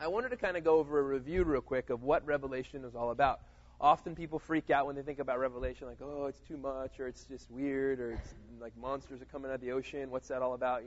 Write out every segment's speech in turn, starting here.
I wanted to kind of go over a review real quick of what Revelation is all about. Often people freak out when they think about Revelation, like, oh, it's too much, or it's just weird, or it's like monsters are coming out of the ocean. What's that all about,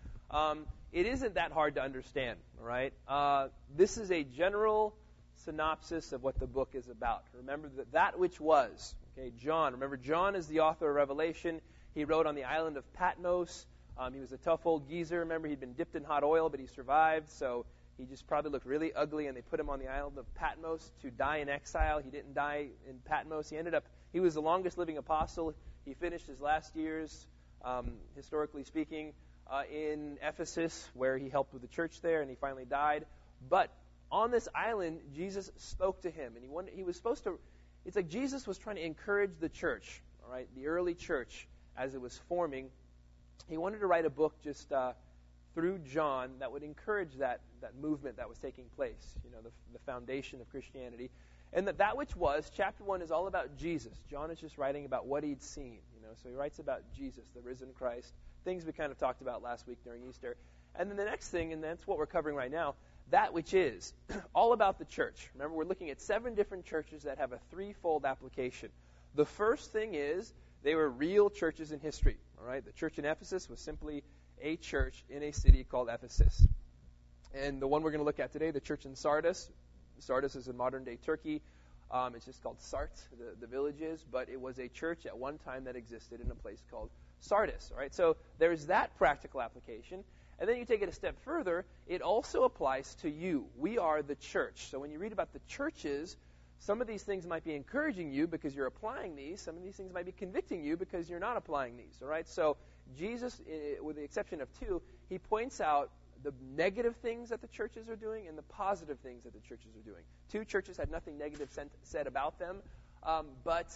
It isn't that hard to understand, all right? This is a general synopsis of what the book is about. Remember that which was, okay, John. Remember, John is the author of Revelation. He wrote on the island of Patmos. He was a tough old geezer. Remember, he'd been dipped in hot oil, but he survived, so he just probably looked really ugly, and they put him on the island of Patmos to die in exile. He didn't die in Patmos. He was the longest living apostle. He finished his last years, historically speaking, in Ephesus, where he helped with the church there, and he finally died. But on this island, Jesus spoke to him, and he was supposed to, it's like Jesus was trying to encourage the church, all right, the early church as it was forming. He wanted to write a book just through John that would encourage that movement that was taking place, the foundation of Christianity. And that which was, chapter 1 is all about Jesus. John is just writing about what he'd seen, so he writes about Jesus, the risen Christ, things we kind of talked about last week during Easter. And then the next thing, and that's what we're covering right now, that which is all about the church. Remember, we're looking at 7 different churches that have a threefold application. The first thing is they were real churches in history. All right, the church in Ephesus was simply a church in a city called Ephesus. And the one we're going to look at today, the church in Sardis. Sardis is in modern-day Turkey. It's just called Sart, the village is, but it was a church at one time that existed in a place called Sardis. All right, so there's that practical application. And then you take it a step further, it also applies to you. We are the church. So when you read about the churches, some of these things might be encouraging you because you're applying these. Some of these things might be convicting you because you're not applying these. All right, so Jesus, with the exception of 2, he points out the negative things that the churches are doing and the positive things that the churches are doing. 2 churches had nothing negative said about them, but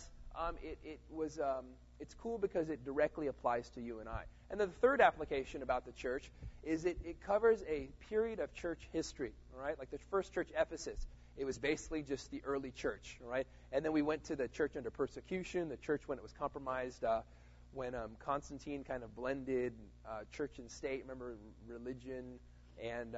it's cool because it directly applies to you and I. And then the third application about the church is it covers a period of church history, all right? Like the first church, Ephesus, it was basically just the early church, all right? And then we went to the church under persecution, the church when it was compromised, when Constantine kind of blended church and state, remember, religion, and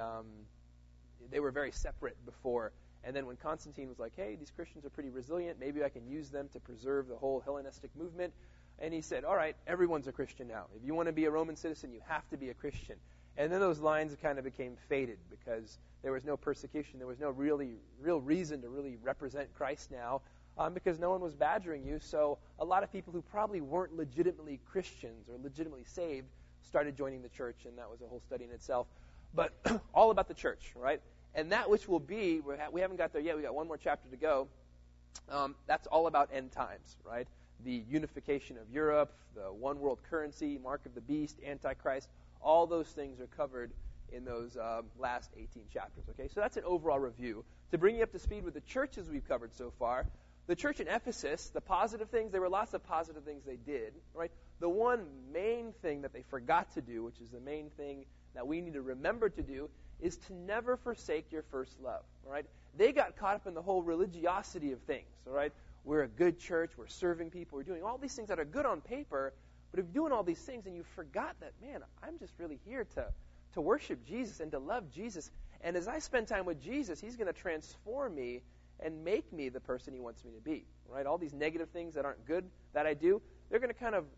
they were very separate before. And then when Constantine was like, hey, these Christians are pretty resilient, maybe I can use them to preserve the whole Hellenistic movement. And he said, all right, everyone's a Christian now. If you want to be a Roman citizen, you have to be a Christian. And then those lines kind of became faded because there was no persecution. There was no real reason to really represent Christ now because no one was badgering you. So a lot of people who probably weren't legitimately Christians or legitimately saved started joining the church, and that was a whole study in itself. But all about the church, right? And that which will be, we haven't got there yet. We got one more chapter to go. That's all about end times, right? The unification of Europe, the one world currency, mark of the beast, Antichrist, all those things are covered in those last 18 chapters. Okay, so that's an overall review. To bring you up to speed with the churches we've covered so far, the church in Ephesus, the positive things, there were lots of positive things they did, right? The one main thing that they forgot to do, which is the main thing that we need to remember to do, is to never forsake your first love, all right? They got caught up in the whole religiosity of things, all right? We're a good church, we're serving people, we're doing all these things that are good on paper, but if you're doing all these things and you forgot that, man, I'm just really here to worship Jesus and to love Jesus. And as I spend time with Jesus, he's going to transform me and make me the person he wants me to be, right? All these negative things that aren't good that I do, they're going to kind of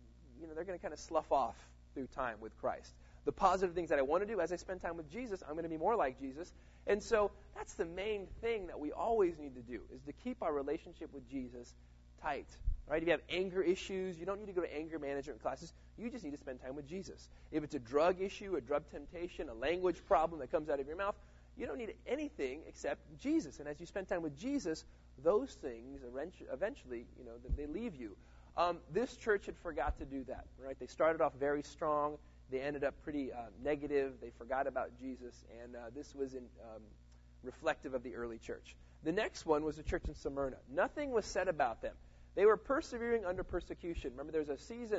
slough off through time with Christ. The positive things that I want to do, as I spend time with Jesus, I'm going to be more like Jesus. And so that's the main thing that we always need to do, is to keep our relationship with Jesus tight. Right? If you have anger issues, you don't need to go to anger management classes. You just need to spend time with Jesus. If it's a drug issue, a drug temptation, a language problem that comes out of your mouth, you don't need anything except Jesus. And as you spend time with Jesus, those things eventually, they leave you. This church had forgot to do that. Right? They started off very strong. They ended up pretty negative. They forgot about Jesus, and this was reflective of the early church. The next one was the church in Smyrna. Nothing was said about them. They were persevering under persecution. Remember, there's a season,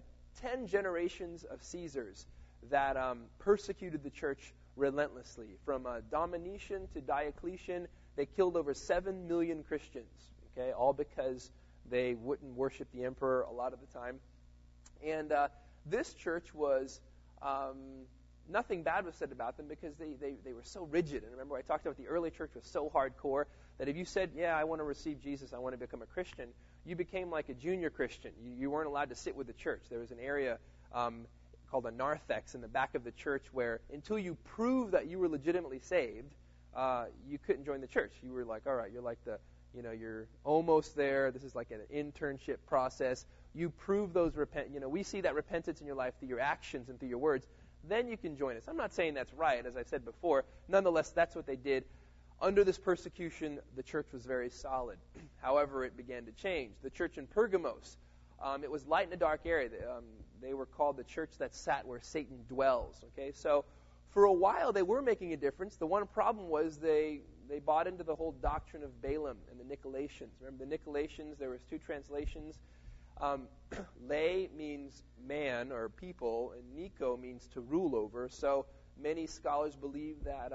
10 generations of Caesars that persecuted the church relentlessly. From Domitian to Diocletian, they killed over 7 million Christians, okay, all because they wouldn't worship the emperor a lot of the time. And this church was nothing bad was said about them because they were so rigid. And remember, I talked about the early church was so hardcore that if you said, yeah, I want to receive Jesus, I want to become a Christian, you became like a junior Christian. You weren't allowed to sit with the church. There was an area called a narthex in the back of the church where until you proved that you were legitimately saved, you couldn't join the church. You were like, all right, you're like you're almost there. This is like an internship process. You prove those we see that repentance in your life through your actions and through your words. Then you can join us. I'm not saying that's right, as I said before. Nonetheless, that's what they did. Under this persecution, the church was very solid. However, it began to change. The church in Pergamos, it was light in a dark area. They were called the church that sat where Satan dwells. Okay, so for a while they were making a difference. The one problem was they bought into the whole doctrine of Balaam and the Nicolaitans. Remember the Nicolaitans? There was two translations. Lay means man or people, and Nico means to rule over. So many scholars believe that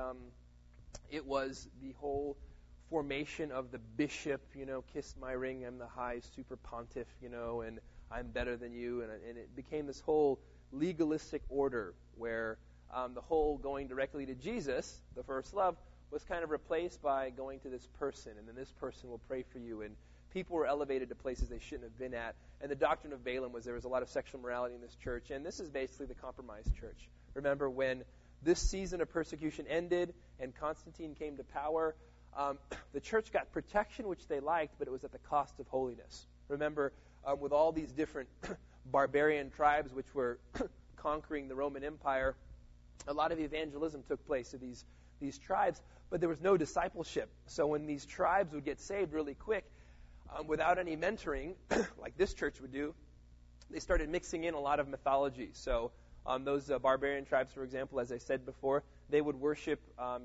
it was the whole formation of the bishop, kiss my ring, I'm the high super pontiff, and I'm better than you. And it became this whole legalistic order where the whole going directly to Jesus, the first love, was kind of replaced by going to this person, and then this person will pray for you. And people were elevated to places they shouldn't have been at. And the doctrine of Balaam was there was a lot of sexual morality in this church. And this is basically the compromised church. Remember, when this season of persecution ended and Constantine came to power, the church got protection, which they liked, but it was at the cost of holiness. Remember, with all these different barbarian tribes which were conquering the Roman Empire, a lot of evangelism took place to these tribes, but there was no discipleship. So when these tribes would get saved really quick, without any mentoring, like this church would do, they started mixing in a lot of mythology. So those barbarian tribes, for example, as I said before, they would worship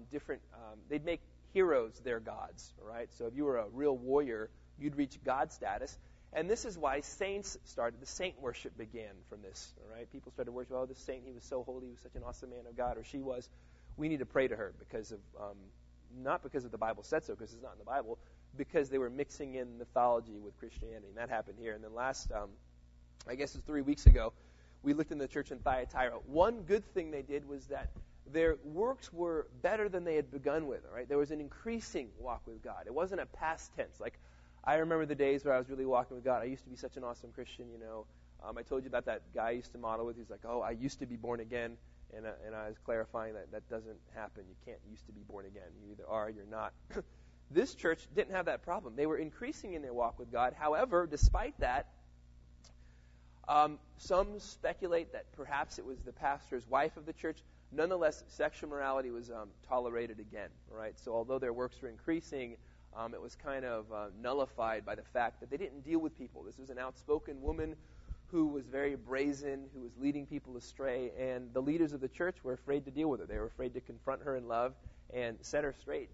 they'd make heroes their gods, right? So if you were a real warrior, you'd reach God status. And this is why saints started. The saint worship began from this, all right? People started worshiping, oh, this saint, he was so holy, he was such an awesome man of God, or she was. We need to pray to her because of, not because of the Bible said so, because it's not in the Bible, because they were mixing in mythology with Christianity. And that happened here. And then last, I guess it was 3 weeks ago, we looked in the church in Thyatira. One good thing they did was that their works were better than they had begun with. All right, there was an increasing walk with God. It wasn't a past tense. Like, I remember the days where I was really walking with God. I used to be such an awesome Christian, I told you about that guy I used to model with. He's like, oh, I used to be born again. And I was clarifying that doesn't happen. You can't used to be born again. You either are or you're not. This church didn't have that problem. They were increasing in their walk with God. However, despite that, some speculate that perhaps it was the pastor's wife of the church. Nonetheless, sexual morality was tolerated again. Right? So although their works were increasing, it was kind of nullified by the fact that they didn't deal with people. This was an outspoken woman who was very brazen, who was leading people astray, and the leaders of the church were afraid to deal with her. They were afraid to confront her in love and set her straight,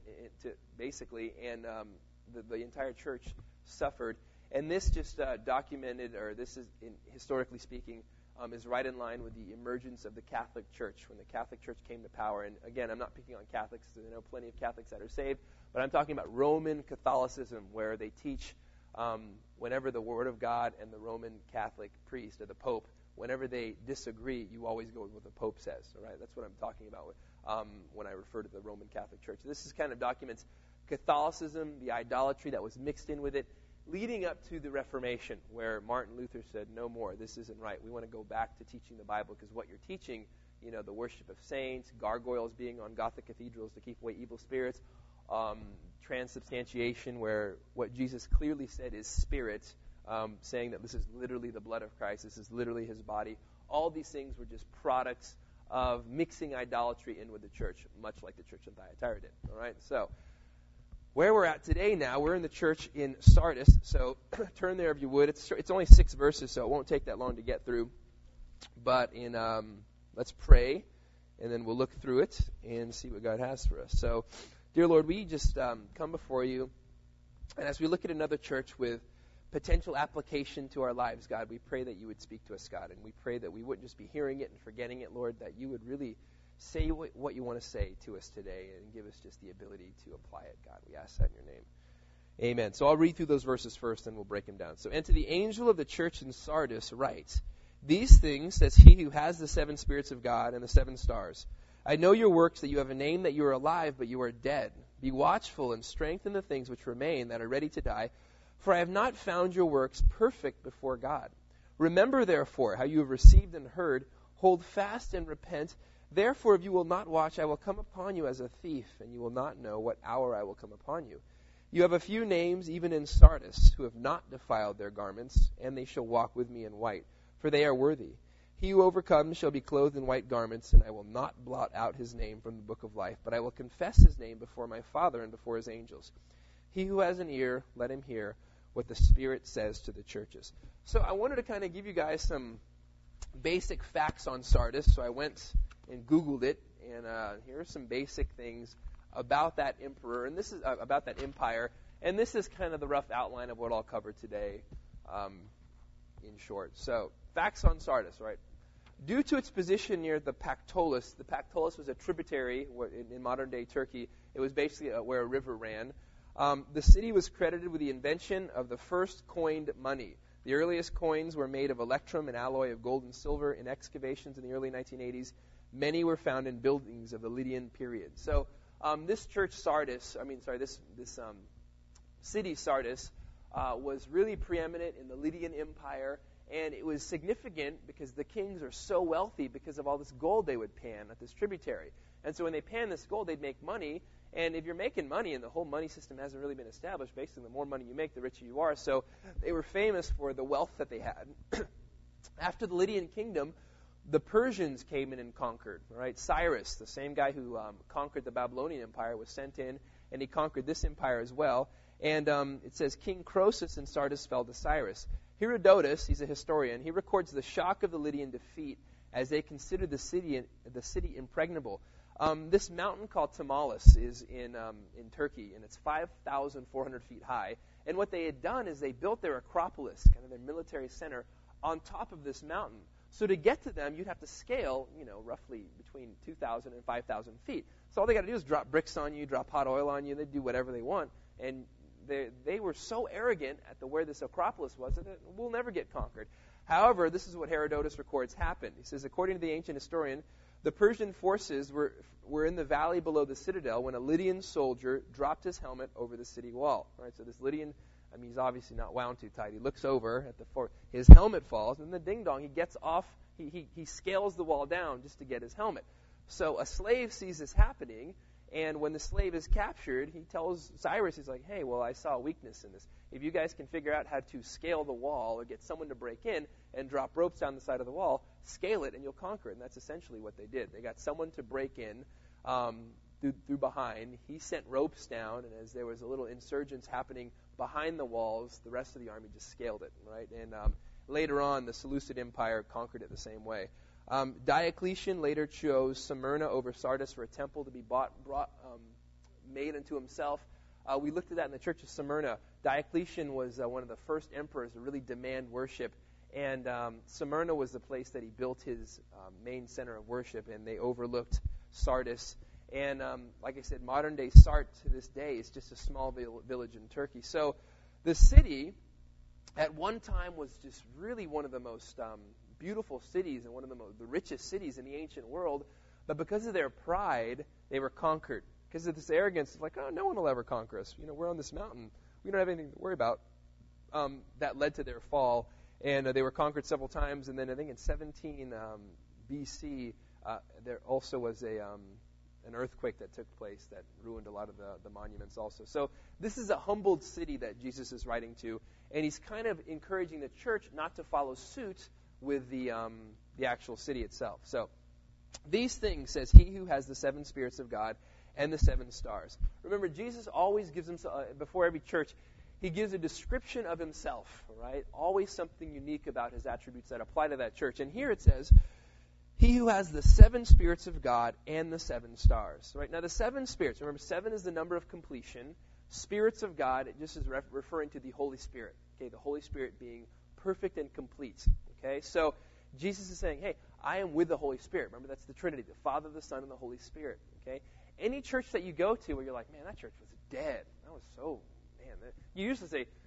and the entire church suffered. And this just documented, or this is, historically speaking, is right in line with the emergence of the Catholic Church, when the Catholic Church came to power. And again, I'm not picking on Catholics, because I know plenty of Catholics that are saved, but I'm talking about Roman Catholicism, where they teach whenever the Word of God and the Roman Catholic priest or the Pope, whenever they disagree, you always go with what the Pope says. All right, that's what I'm talking about when I refer to the Roman Catholic Church. This is kind of documents Catholicism, the idolatry that was mixed in with it, leading up to the Reformation, where Martin Luther said, no more, this isn't right. We want to go back to teaching the Bible, because what you're teaching, the worship of saints, gargoyles being on Gothic cathedrals to keep away evil spirits, transubstantiation, where what Jesus clearly said is spirit, saying that this is literally the blood of Christ, this is literally his body. All these things were just products of mixing idolatry in with the church, much like the church in Thyatira did. All right, so where we're at today now, we're in the church in Sardis, so turn there if you would. It's only 6 verses, so it won't take that long to get through. But let's pray, and then we'll look through it and see what God has for us. So, dear Lord, we just come before you, and as we look at another church with potential application to our lives, God, we pray that you would speak to us, God, and we pray that we wouldn't just be hearing it and forgetting it, Lord, that you would really say what you want to say to us today and give us just the ability to apply it, God. We ask that in your name. Amen. So I'll read through those verses first, and we'll break them down. So, and to the angel of the church in Sardis write, These things says he who has the 7 spirits of God and the 7 stars. I know your works, that you have a name, that you are alive, but you are dead. Be watchful and strengthen the things which remain that are ready to die, for I have not found your works perfect before God. Remember, therefore, how you have received and heard. Hold fast and repent. Therefore, if you will not watch, I will come upon you as a thief, and you will not know what hour I will come upon you. You have a few names, even in Sardis, who have not defiled their garments, and they shall walk with me in white, for they are worthy. He who overcomes shall be clothed in white garments, and I will not blot out his name from the book of life, but I will confess his name before my Father and before his angels. He who has an ear, let him hear what the Spirit says to the churches. So I wanted to kind of give you guys some basic facts on Sardis. So I went and Googled it, and here are some basic things about that emperor, and this is about that empire. And this is kind of the rough outline of what I'll cover today, in short. So facts on Sardis, right? Due to its position near the Pactolus was a tributary in modern-day Turkey. It was basically where a river ran. The city was credited with the invention of the first coined money. The earliest coins were made of electrum, an alloy of gold and silver. In excavations in the early 1980s, many were found in buildings of the Lydian period. So this city Sardis was really preeminent in the Lydian Empire. And it was significant because the kings are so wealthy because of all this gold they would pan at this tributary. And so when they pan this gold, they'd make money. And if you're making money and the whole money system hasn't really been established, basically the more money you make, the richer you are. So they were famous for the wealth that they had. After the Lydian kingdom, the Persians came in and conquered. Right? Cyrus, the same guy who conquered the Babylonian Empire, was sent in, and he conquered this empire as well. And it says King Croesus in Sardis fell to Cyrus. Herodotus, he's a historian, he records the shock of the Lydian defeat as they considered the city impregnable. This mountain called Tmolus is in Turkey, and it's 5,400 feet high. And what they had done is they built their Acropolis, kind of their military center, on top of this mountain. So to get to them, you'd have to scale, roughly between 2,000 and 5,000 feet. So all they got to do is drop bricks on you, drop hot oil on you, they do whatever they want. And they were so arrogant at where this Acropolis was that it will never get conquered. However, this is what Herodotus records happened. He says, according to the ancient historian, the Persian forces were in the valley below the citadel when a Lydian soldier dropped his helmet over the city wall. Right, so this Lydian, he's obviously not wound too tight. He looks over at the fort. His helmet falls, and the ding-dong, he gets off. He scales the wall down just to get his helmet. So a slave sees this happening, and when the slave is captured, he tells Cyrus, he's like, hey, well, I saw a weakness in this. If you guys can figure out how to scale the wall or get someone to break in and drop ropes down the side of the wall, scale it and you'll conquer it. And that's essentially what they did. They got someone to break in through behind. He sent ropes down, and as there was a little insurgence happening behind the walls, the rest of the army just scaled it, right? And later on, the Seleucid Empire conquered it the same way. Diocletian later chose Smyrna over Sardis for a temple to be made unto himself. We looked at that in the Church of Smyrna. Diocletian was one of the first emperors to really demand worship, and Smyrna was the place that he built his main center of worship, and they overlooked Sardis. And like I said, modern-day Sart to this day is just a small village in Turkey. So the city at one time was just really one of the most beautiful cities and one of the richest cities in the ancient world, but because of their pride, they were conquered. Because of this arrogance, it's like, oh, no one will ever conquer us. We're on this mountain. We don't have anything to worry about. That led to their fall, and they were conquered several times. And then I think in 17 BC, there also was an earthquake that took place that ruined a lot of the monuments also. So this is a humbled city that Jesus is writing to, and he's kind of encouraging the church not to follow suit with the actual city itself. So these things says he who has the 7 spirits of God and the 7 stars. Remember, Jesus always gives himself, before every church, he gives a description of himself, right? Always something unique about his attributes that apply to that church. And here it says, he who has the 7 spirits of God and the 7 stars. Right? Now the 7 spirits, remember 7 is the number of completion. Spirits of God, it just is referring to the Holy Spirit. Okay, the Holy Spirit being perfect and complete. Okay, so Jesus is saying, hey, I am with the Holy Spirit. Remember, that's the Trinity, the Father, the Son, and the Holy Spirit. Okay, any church that you go to where you're like, man, that church was dead. That was so, man. You used to say,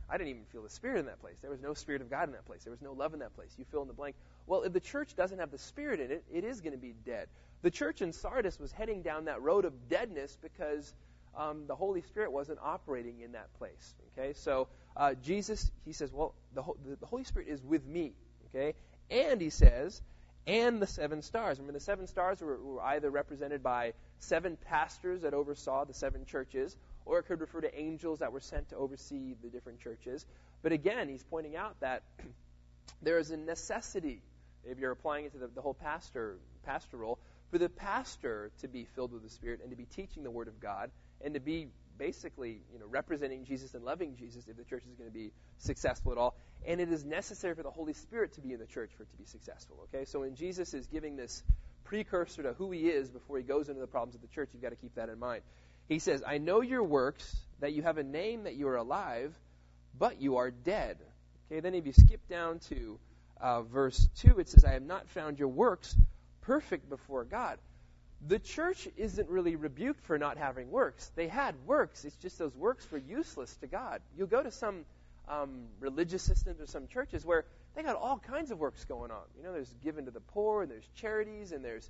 I didn't even feel the Spirit in that place. There was no Spirit of God in that place. There was no love in that place. You fill in the blank. Well, if the church doesn't have the Spirit in it, it is going to be dead. The church in Sardis was heading down that road of deadness because the Holy Spirit wasn't operating in that place. Okay, so Jesus, he says, well, the Holy Spirit is with me. Okay, and he says, and the 7 stars. Remember, the 7 stars were either represented by 7 pastors that oversaw the 7 churches, or it could refer to angels that were sent to oversee the different churches. But again, he's pointing out that there is a necessity, if you're applying it to the whole pastor role, for the pastor to be filled with the Spirit and to be teaching the Word of God and to be basically, representing Jesus and loving Jesus if the church is going to be successful at all. And it is necessary for the Holy Spirit to be in the church for it to be successful. Okay, so when Jesus is giving this precursor to who he is before he goes into the problems of the church, you've got to keep that in mind. He says, I know your works, that you have a name, that you are alive, but you are dead. Okay, then if you skip down to verse 2, it says, I have not found your works perfect before God. The church isn't really rebuked for not having works. They had works. It's just those works were useless to God. You'll go to some religious systems or some churches where they got all kinds of works going on. There's given to the poor, and there's charities, and there's,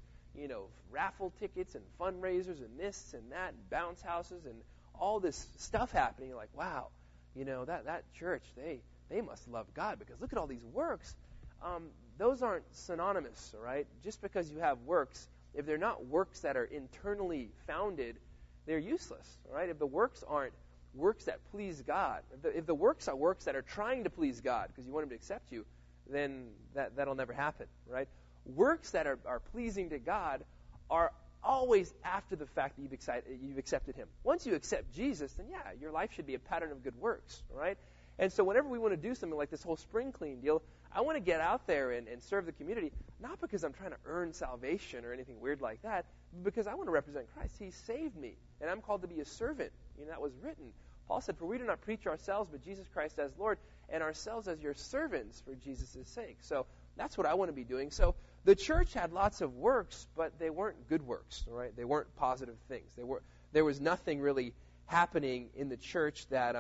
raffle tickets and fundraisers and this and that and bounce houses and all this stuff happening. You're like, wow, that church, they must love God because look at all these works. Those aren't synonymous, all right? Just because you have works, if they're not works that are internally founded, they're useless, all right? If the works aren't works that please God, if the works are works that are trying to please God because you want him to accept you, then that'll never happen, right? Works that are pleasing to God are always after the fact that you've accepted him. Once you accept Jesus, then yeah, your life should be a pattern of good works, all right? And so whenever we want to do something like this whole spring clean deal, I want to get out there and serve the community, not because I'm trying to earn salvation or anything weird like that, but because I want to represent Christ. He saved me, and I'm called to be a servant. That was written. Paul said, for we do not preach ourselves, but Jesus Christ as Lord, and ourselves as your servants for Jesus' sake. So that's what I want to be doing. So the church had lots of works, but they weren't good works, all right? They weren't positive things. There was nothing really happening in the church that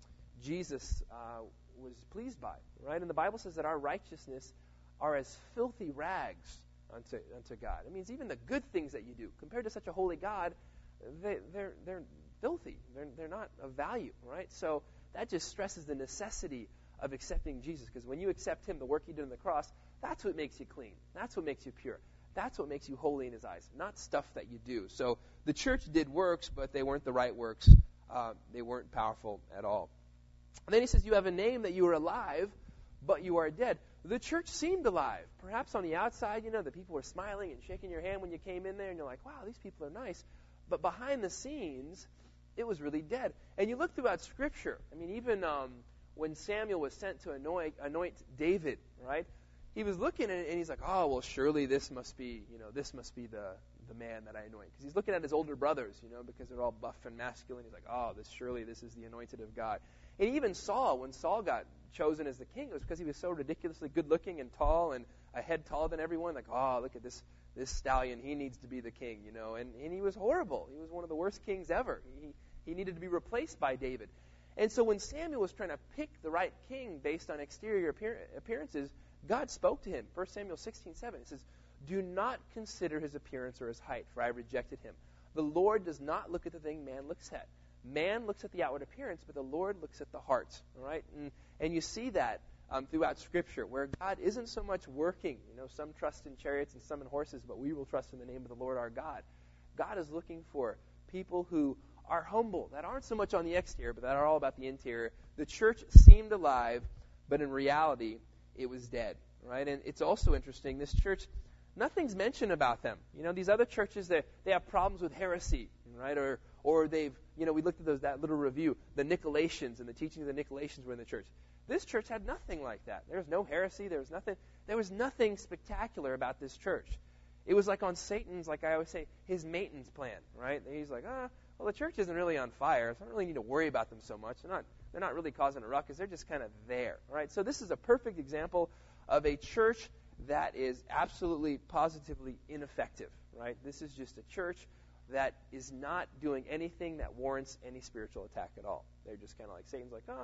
Jesus was pleased by, right? And the Bible says that our righteousness are as filthy rags unto God. It means even the good things that you do, compared to such a holy God, they're filthy. They're not of value, right? So that just stresses the necessity of accepting Jesus, because when you accept him, the work he did on the cross, that's what makes you clean. That's what makes you pure. That's what makes you holy in his eyes, not stuff that you do. So the church did works, but they weren't the right works. They weren't powerful at all. And then he says, you have a name, that you are alive, but you are dead. The church seemed alive. Perhaps on the outside, the people were smiling and shaking your hand when you came in there, and you're like, wow, these people are nice. But behind the scenes, it was really dead. And you look throughout Scripture. I mean, even when Samuel was sent to anoint David, right? He was looking and he's like, oh, well, surely this must be the man that I anoint. Because he's looking at his older brothers, because they're all buff and masculine. He's like, oh, this is the anointed of God. And even Saul, when Saul got chosen as the king, it was because he was so ridiculously good-looking and tall and a head taller than everyone. Like, oh, look at this stallion. He needs to be the king, And he was horrible. He was one of the worst kings ever. He needed to be replaced by David. And so when Samuel was trying to pick the right king based on exterior appearances, God spoke to him. 1 Samuel 16:7. It says, do not consider his appearance or his height, for I rejected him. The Lord does not look at the thing man looks at. Man looks at the outward appearance, but the Lord looks at the heart. All right? And you see that throughout Scripture, where God isn't so much working. Some trust in chariots and some in horses, but we will trust in the name of the Lord our God. God is looking for people who are humble, that aren't so much on the exterior, but that are all about the interior. The church seemed alive, but in reality, it was dead. Right? And it's also interesting, this church, nothing's mentioned about them. These other churches, they have problems with heresy, right? Or they've, we looked at that little review, the Nicolaitans and the teachings of the Nicolaitans were in the church. This church had nothing like that. There was no heresy. There was nothing spectacular about this church. It was like on Satan's, like I always say, his maintenance plan, right? He's like, well, the church isn't really on fire, so I don't really need to worry about them so much. They're not really causing a ruckus. They're just kind of there, right? So this is a perfect example of a church that is absolutely, positively ineffective, right? This is just a church that is not doing anything that warrants any spiritual attack at all. They're just kind of like, Satan's like,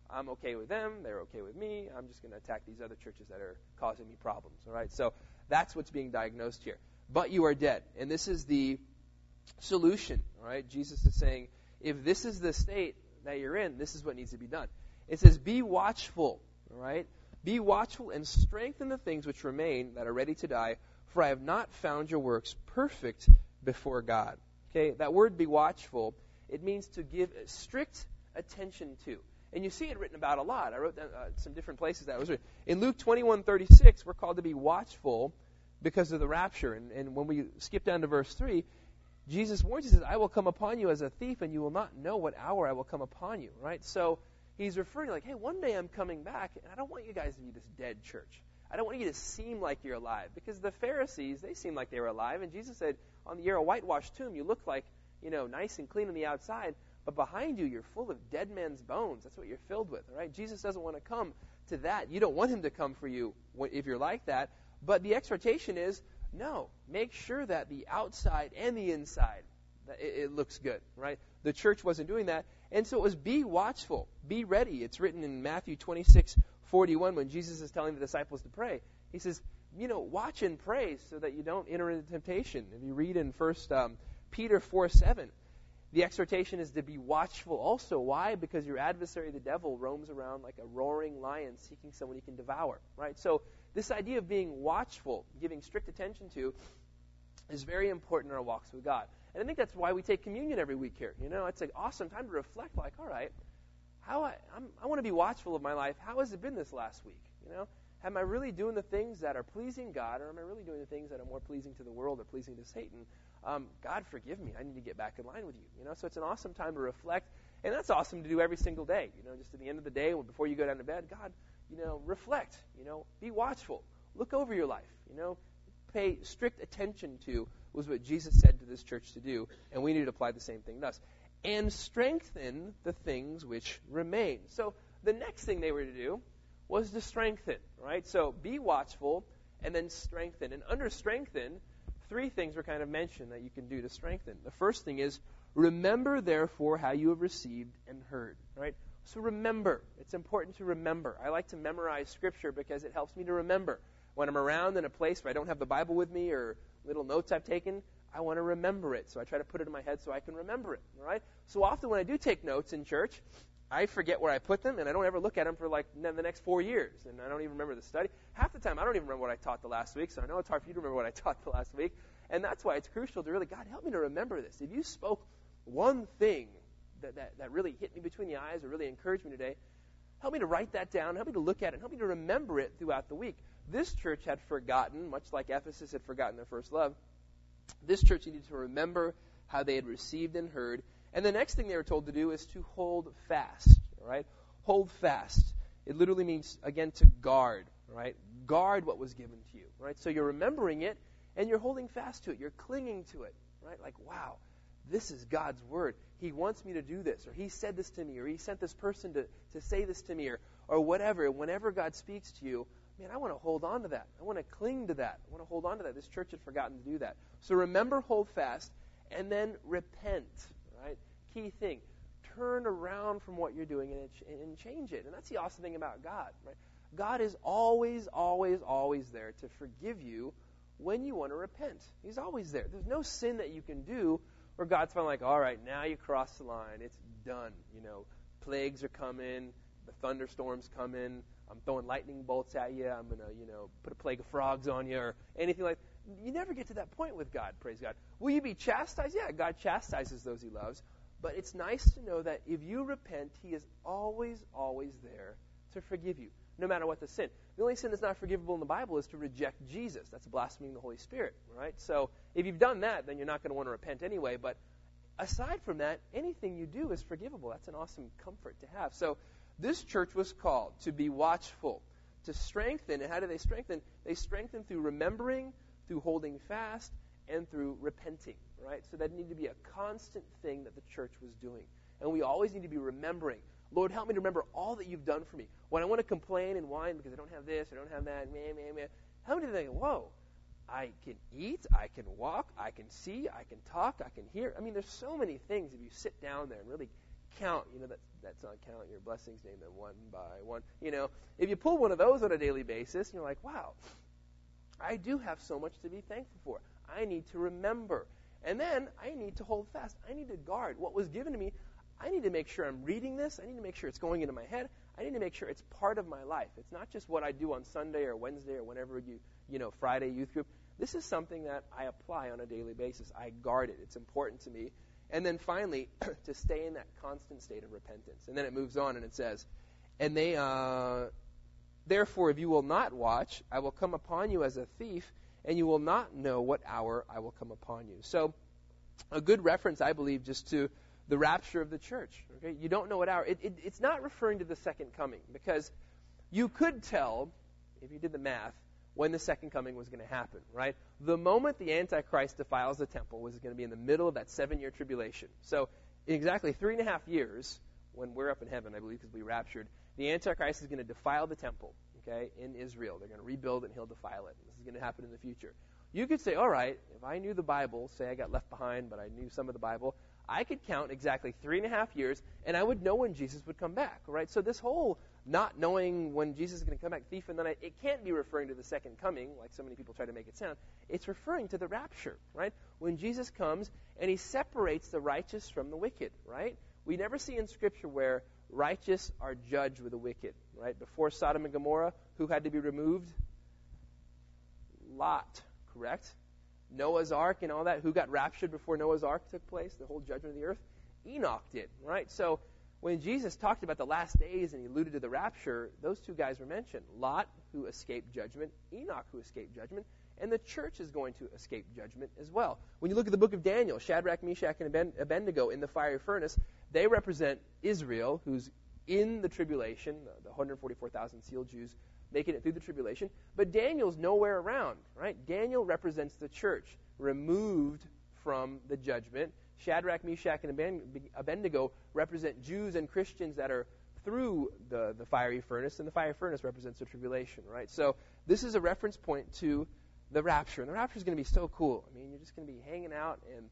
I'm okay with them. They're okay with me. I'm just going to attack these other churches that are causing me problems. All right? So that's what's being diagnosed here. But you are dead. And this is the solution. All right? Jesus is saying, if this is the state that you're in, this is what needs to be done. It says, be watchful. All right? Be watchful and strengthen the things which remain that are ready to die, for I have not found your works perfect before God. Okay? That word, be watchful, it means to give strict attention to. And you see it written about a lot. I wrote down some different places that was written. In Luke 21:36, we're called to be watchful because of the rapture. And when we skip down to verse 3, Jesus warns, he says, I will come upon you as a thief, and you will not know what hour I will come upon you. Right? So he's referring like, hey, one day I'm coming back, and I don't want you guys to be this dead church. I don't want you to seem like you're alive. Because the Pharisees, they seemed like they were alive. And Jesus said, you're a whitewashed tomb. You look like, nice and clean on the outside. But behind you, you're full of dead man's bones. That's what you're filled with, all right? Jesus doesn't want to come to that. You don't want him to come for you if you're like that. But the exhortation is, no, make sure that the outside and the inside, that it looks good, right? The church wasn't doing that. And so it was be watchful, be ready. It's written in Matthew 26:41 when Jesus is telling the disciples to pray. He says, watch and pray so that you don't enter into temptation. If you read in 1 Peter 4:7, the exhortation is to be watchful also. Why? Because your adversary, the devil, roams around like a roaring lion seeking someone he can devour. Right? So this idea of being watchful, giving strict attention to, is very important in our walks with God. And I think that's why we take communion every week here. It's an awesome time to reflect like, all right, I want to be watchful of my life. How has it been this last week? Am I really doing the things that are pleasing God, or am I really doing the things that are more pleasing to the world or pleasing to Satan? God, forgive me. I need to get back in line with you. So it's an awesome time to reflect, and that's awesome to do every single day. Just at the end of the day, before you go down to bed, God, reflect. Be watchful. Look over your life. Pay strict attention to was what Jesus said to this church to do, and we need to apply the same thing to us. And strengthen the things which remain. So the next thing they were to do was to strengthen, right? So be watchful and then strengthen. And under strengthen, three things were kind of mentioned that you can do to strengthen. The first thing is, remember therefore how you have received and heard, right? So remember. It's important to remember. I like to memorize Scripture because it helps me to remember. When I'm around in a place where I don't have the Bible with me or little notes I've taken, I want to remember it. So I try to put it in my head so I can remember it, all right? So often when I do take notes in church, I forget where I put them, and I don't ever look at them for like the next 4 years, and I don't even remember the study. Half the time, I don't even remember what I taught the last week, so I know it's hard for you to remember what I taught the last week, and that's why it's crucial to really, God, help me to remember this. If you spoke one thing that really hit me between the eyes or really encouraged me today, help me to write that down, help me to look at it, help me to remember it throughout the week. This church had forgotten, much like Ephesus had forgotten their first love, this church needed to remember how they had received and heard. And the next thing they were told to do is to hold fast, all right? Hold fast. It literally means, again, to guard, right? Guard what was given to you, right? So you're remembering it, and you're holding fast to it. You're clinging to it, right? Like, wow, this is God's word. He wants me to do this, or he said this to me, or he sent this person to say this to me, or whatever. Whenever God speaks to you, man, I want to hold on to that. I want to cling to that. I want to hold on to that. This church had forgotten to do that. So remember, hold fast, and then repent, right? Key thing. Turn around from what you're doing and change it. And that's the awesome thing about God, right? God is always, always, always there to forgive you when you want to repent. He's always there. There's no sin that you can do where God's finally like, all right, now you cross the line. It's done. Plagues are coming. The thunderstorms coming. I'm throwing lightning bolts at you. I'm going to, put a plague of frogs on you or anything like that. You never get to that point with God, praise God. Will you be chastised? Yeah, God chastises those he loves. But it's nice to know that if you repent, he is always, always there to forgive you, no matter what the sin. The only sin that's not forgivable in the Bible is to reject Jesus. That's blaspheming the Holy Spirit, right? So if you've done that, then you're not going to want to repent anyway. But aside from that, anything you do is forgivable. That's an awesome comfort to have. So this church was called to be watchful, to strengthen. And how do they strengthen? They strengthen through remembering, through holding fast, and through repenting, right? So that needed to be a constant thing that the church was doing. And we always need to be remembering. Lord, help me to remember all that you've done for me. When I want to complain and whine because I don't have this, I don't have that, help me to think, whoa, I can eat, I can walk, I can see, I can talk, I can hear. I mean, there's so many things if you sit down there and really count, that's not count your blessings, name them one by one. If you pull one of those on a daily basis, you're like, wow, I do have so much to be thankful for. I need to remember. And then I need to hold fast. I need to guard what was given to me. I need to make sure I'm reading this. I need to make sure it's going into my head. I need to make sure it's part of my life. It's not just what I do on Sunday or Wednesday or whenever Friday youth group. This is something that I apply on a daily basis. I guard it. It's important to me. And then finally, to stay in that constant state of repentance. And then it moves on and it says, and they, therefore, if you will not watch, I will come upon you as a thief, and you will not know what hour I will come upon you. So, a good reference, I believe, just to the rapture of the church. Okay, you don't know what hour. It's not referring to the second coming, because you could tell, if you did the math, when the second coming was going to happen, right? The moment the Antichrist defiles the temple was going to be in the middle of that 7-year tribulation. So, in exactly 3.5 years, when we're up in heaven, I believe, because we raptured, the Antichrist is going to defile the temple, okay, in Israel. They're going to rebuild it, and he'll defile it. This is going to happen in the future. You could say, all right, if I knew the Bible, say I got left behind, but I knew some of the Bible, I could count exactly 3.5 years, and I would know when Jesus would come back, right? So this whole not knowing when Jesus is going to come back, thief in the night, it can't be referring to the second coming, like so many people try to make it sound. It's referring to the rapture, right? When Jesus comes and he separates the righteous from the wicked, right? We never see in Scripture where righteous are judged with the wicked, right? Before Sodom and Gomorrah, who had to be removed? Lot, correct? Noah's Ark and all that, who got raptured before Noah's Ark took place, the whole judgment of the earth? Enoch did, right? So when Jesus talked about the last days and he alluded to the rapture, those two guys were mentioned. Lot, who escaped judgment, Enoch, who escaped judgment, and the church is going to escape judgment as well. When you look at the book of Daniel, Shadrach, Meshach, and Abednego in the fiery furnace, they represent Israel, who's in the tribulation, the 144,000 sealed Jews making it through the tribulation, but Daniel's nowhere around, right? Daniel represents the church, removed from the judgment. Shadrach, Meshach, and Abednego represent Jews and Christians that are through the fiery furnace, and the fiery furnace represents the tribulation, right? So this is a reference point to the rapture, and the rapture is going to be so cool. I mean, you're just going to be hanging out, and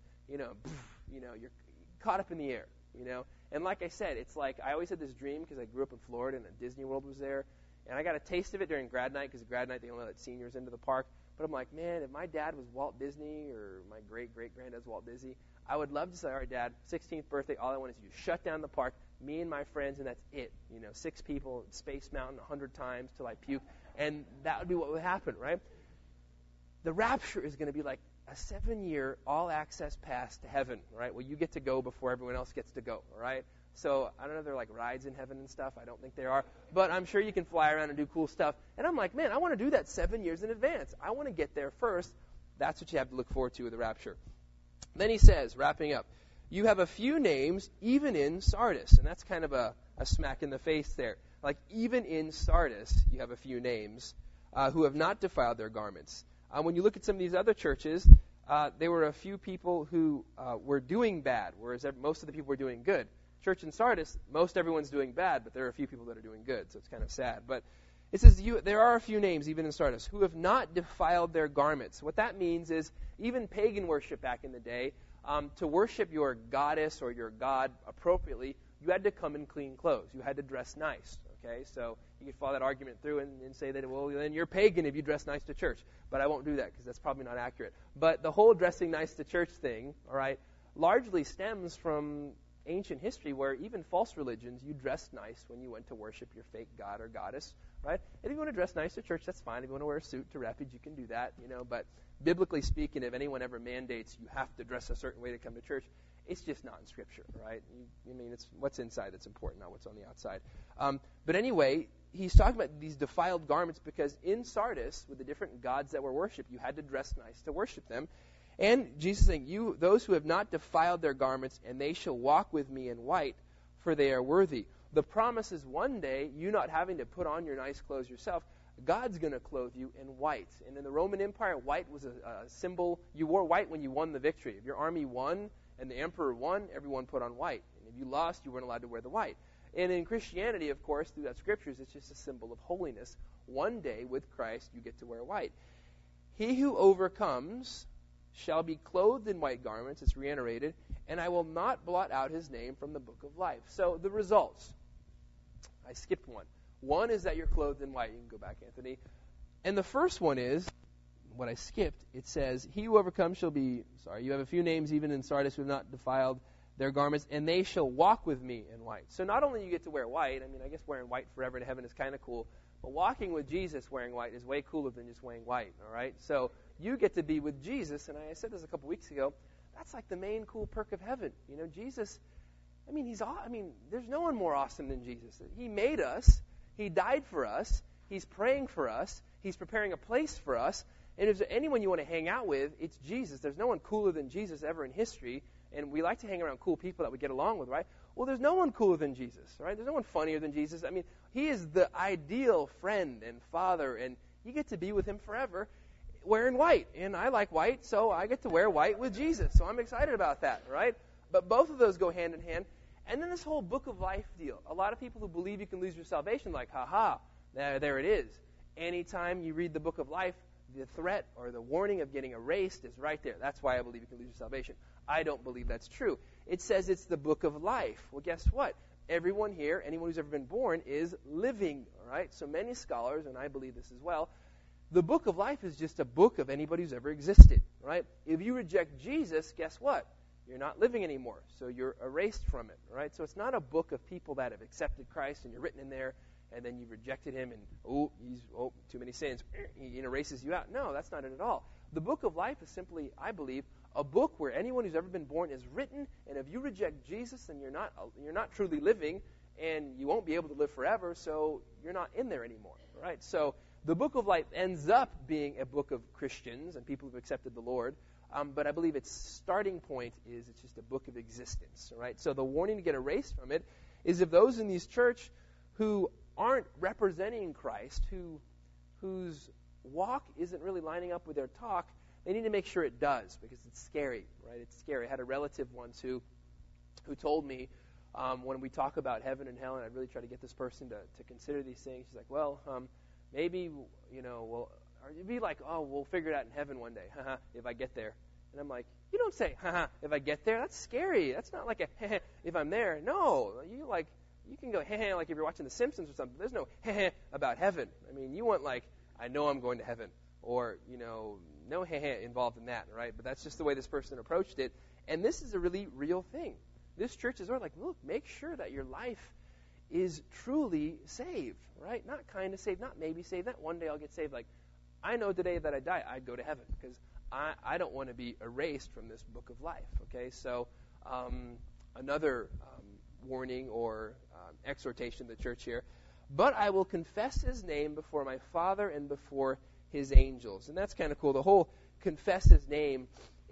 you're caught up in the air, And like I said, it's like I always had this dream because I grew up in Florida, and Disney World was there, and I got a taste of it during grad night, because grad night they only let seniors into the park. But I'm like, man, if my dad was Walt Disney or my great-great-granddad's Walt Disney, I would love to say, all right, Dad, 16th birthday, all I want is you to shut down the park, me and my friends, and that's it. 6 people, Space Mountain 100 times till I puke, and that would be what would happen, right? The rapture is going to be like a 7-year all-access pass to heaven, right? Well, you get to go before everyone else gets to go, all right? So I don't know if there are like rides in heaven and stuff. I don't think there are. But I'm sure you can fly around and do cool stuff. And I'm like, man, I want to do that 7 years in advance. I want to get there first. That's what you have to look forward to with the rapture. Then he says, wrapping up, you have a few names even in Sardis. And that's kind of a smack in the face there. Like even in Sardis, you have a few names who have not defiled their garments. When you look at some of these other churches, there were a few people who were doing bad, whereas most of the people were doing good. Church in Sardis, most everyone's doing bad, but there are a few people that are doing good, so it's kind of sad. But it says there are a few names, even in Sardis, who have not defiled their garments. What that means is even pagan worship back in the day, to worship your goddess or your god appropriately, you had to come in clean clothes. You had to dress nice, okay? So you could follow that argument through and say that, well, then you're pagan if you dress nice to church. But I won't do that because that's probably not accurate. But the whole dressing nice to church thing, all right, largely stems from ancient history where even false religions, you dressed nice when you went to worship your fake god or goddess, right? And if you want to dress nice to church, that's fine. If you want to wear a suit to refuge, you can do that, But biblically speaking, if anyone ever mandates you have to dress a certain way to come to church, it's just not in Scripture, right? It's what's inside that's important, not what's on the outside. But anyway, he's talking about these defiled garments because in Sardis, with the different gods that were worshipped, you had to dress nice to worship them. And Jesus is saying, those who have not defiled their garments, and they shall walk with me in white, for they are worthy. The promise is one day, you not having to put on your nice clothes yourself, God's going to clothe you in white. And in the Roman Empire, white was a symbol. You wore white when you won the victory. If your army won and the emperor won, everyone put on white. And if you lost, you weren't allowed to wear the white. And in Christianity, of course, through that scriptures, it's just a symbol of holiness. One day, with Christ, you get to wear white. He who overcomes shall be clothed in white garments, it's reiterated, and I will not blot out his name from the book of life. So the results, I skipped one. One is that you're clothed in white. You can go back, Anthony. And the first one is, what I skipped, it says, he who overcomes shall be, you have a few names even in Sardis who have not defiled their garments, and they shall walk with me in white. So not only you get to wear white, I guess wearing white forever in heaven is kind of cool, but walking with Jesus wearing white is way cooler than just wearing white, all right? So you get to be with Jesus, and I said this a couple weeks ago, that's like the main cool perk of heaven. Jesus, there's no one more awesome than Jesus. He made us. He died for us. He's praying for us. He's preparing a place for us. And if there's anyone you want to hang out with, it's Jesus. There's no one cooler than Jesus ever in history. And we like to hang around cool people that we get along with, right? Well, there's no one cooler than Jesus, right? There's no one funnier than Jesus. He is the ideal friend and father, and you get to be with him forever wearing white. And I like white, so I get to wear white with Jesus. So I'm excited about that, right? But both of those go hand in hand. And then this whole book of life deal. A lot of people who believe you can lose your salvation, like, there it is. Anytime you read the book of life, the threat or the warning of getting erased is right there. That's why I believe you can lose your salvation. I don't believe that's true. It says it's the book of life. Well, guess what? Everyone here, anyone who's ever been born, is living, all right? So many scholars, and I believe this as well, the book of life is just a book of anybody who's ever existed, right? If you reject Jesus, guess what? You're not living anymore, so you're erased from it, right? So it's not a book of people that have accepted Christ and you're written in there, and then you rejected him, and too many sins, he erases you out. No, that's not it at all. The book of life is simply, I believe, a book where anyone who's ever been born is written, and if you reject Jesus, then you're not truly living, and you won't be able to live forever, so you're not in there anymore, right? So the book of life ends up being a book of Christians and people who've accepted the Lord, but I believe its starting point is it's just a book of existence, right? So the warning to get erased from it is if those in these church who aren't representing Christ, whose walk isn't really lining up with their talk, they need to make sure it does, because it's scary, right? It's scary. I had a relative once who told me when we talk about heaven and hell, and I really try to get this person to consider these things, she's like, maybe, it'd be like, we'll figure it out in heaven one day, if I get there. And I'm like, you don't say, if I get there. That's scary. That's not like a, if I'm there. No, you can go, like if you're watching The Simpsons or something. There's no, about heaven. You want like, I know I'm going to heaven. Or, no involved in that, right? But that's just the way this person approached it. And this is a really real thing. This church is like, look, make sure that your life is truly saved, right? Not kind of saved, not maybe saved. Not one day I'll get saved. Like, I know today that I die, I'd go to heaven because I don't want to be erased from this book of life, okay? So another warning or exhortation to the church here. But I will confess his name before my Father and before his angels. And that's kind of cool. The whole confess his name,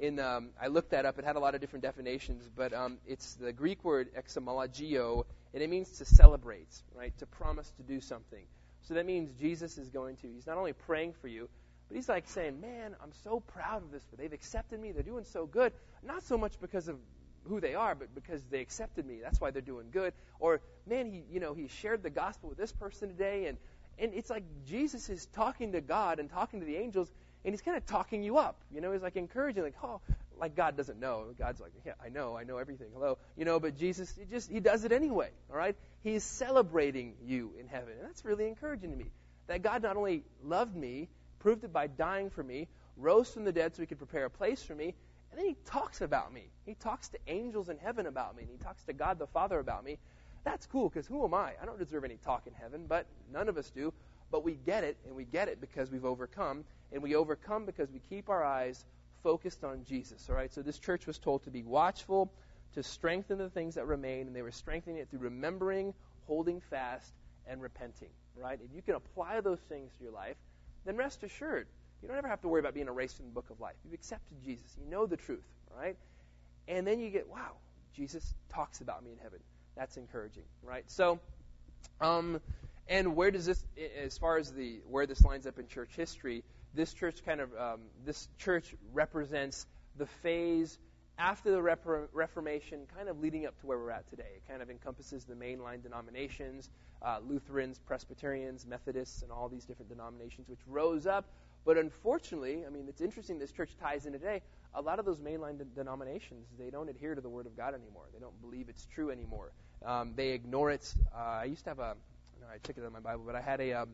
I looked that up. It had a lot of different definitions, but it's the Greek word exomologio, and it means to celebrate, right? To promise to do something. So that means Jesus is he's not only praying for you, but he's like saying, man, I'm so proud of this. They've accepted me. They're doing so good. Not so much because of who they are, but because they accepted me. That's why they're doing good. Or, man, he shared the gospel with this person today, and it's like Jesus is talking to God and talking to the angels, and he's kind of talking you up. He's like encouraging, like God doesn't know. God's like, yeah, I know everything. Hello. But Jesus, he does it anyway, all right? He's celebrating you in heaven, and that's really encouraging to me. That God not only loved me, proved it by dying for me, rose from the dead so he could prepare a place for me, and then he talks about me. He talks to angels in heaven about me, and he talks to God the Father about me. That's cool, because who am I? I don't deserve any talk in heaven, but none of us do. But we get it, and we get it because we've overcome, and we overcome because we keep our eyes focused on Jesus, all right? So this church was told to be watchful, to strengthen the things that remain, and they were strengthening it through remembering, holding fast, and repenting, right? If you can apply those things to your life, then rest assured, you don't ever have to worry about being erased from the book of life. You've accepted Jesus. You know the truth, right? And then you get, wow, Jesus talks about me in heaven. That's encouraging, right? So, and where does this, as far as where this lines up in church history, this church this church represents the phase after the Reformation, kind of leading up to where we're at today. It kind of encompasses the mainline denominations, Lutherans, Presbyterians, Methodists, and all these different denominations which rose up. But unfortunately, it's interesting this church ties in today. a lot of those mainline denominations, they don't adhere to the Word of God anymore. They don't believe it's true anymore. They ignore it. I used to have I took it in my Bible, but I had a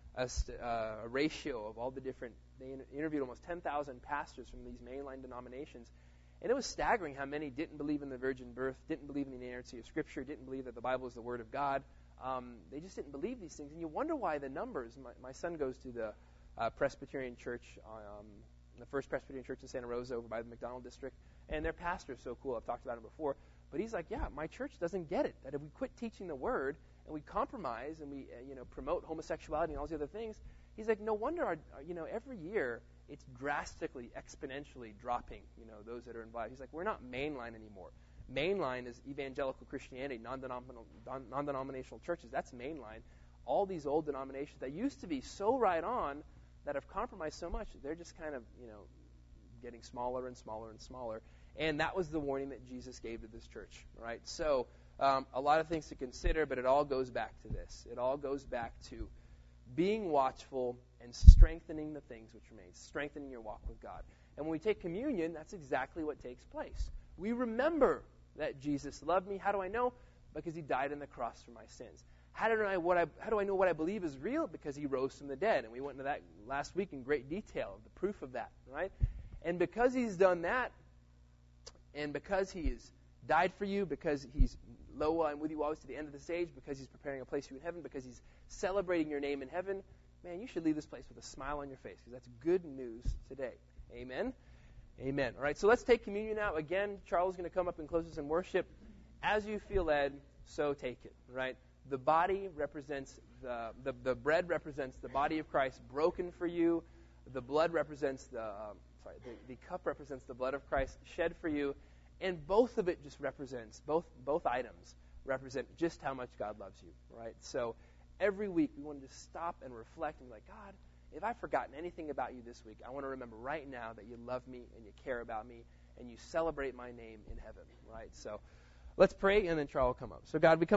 ratio of all the different, they interviewed almost 10,000 pastors from these mainline denominations, and it was staggering how many didn't believe in the virgin birth, didn't believe in the inerrancy of Scripture, didn't believe that the Bible is the Word of God. They just didn't believe these things, and you wonder why the numbers. My son goes to the Presbyterian Church, the First Presbyterian Church in Santa Rosa over by the McDonald District, and their pastor's so cool. I've talked about him before, but he's like, yeah, my church doesn't get it, that if we quit teaching the Word and we compromise and we promote homosexuality and all these other things, he's like, no wonder every year it's drastically, exponentially dropping, those that are involved. He's like, we're not mainline anymore. Mainline is evangelical Christianity, non-denominational churches. That's mainline. All these old denominations that used to be so right on, that have compromised so much, they're just kind of, getting smaller and smaller and smaller. And that was the warning that Jesus gave to this church, right? So a lot of things to consider, but it all goes back to this. It all goes back to being watchful and strengthening the things which remain, strengthening your walk with God. And when we take communion, that's exactly what takes place. We remember that Jesus loved me. How do I know? Because he died on the cross for my sins. How do I know what I believe is real? Because he rose from the dead. And we went into that last week in great detail, the proof of that, right? And because he's done that, and because he has died for you, because he's lo, I'm with you always to the end of the stage, because he's preparing a place for you in heaven, because he's celebrating your name in heaven, man, you should leave this place with a smile on your face, because that's good news today. Amen? Amen. All right, so let's take communion now. Again, Charles is going to come up and close us in worship. As you feel led, so take it, right? The body represents, the bread represents the body of Christ broken for you. The blood represents the cup represents the blood of Christ shed for you. And both of it just represents, both items represent just how much God loves you, right? So every week we want to just stop and reflect and be like, God, if I've forgotten anything about you this week, I want to remember right now that you love me and you care about me and you celebrate my name in heaven, right? So let's pray, and then Charles will come up. So God, we come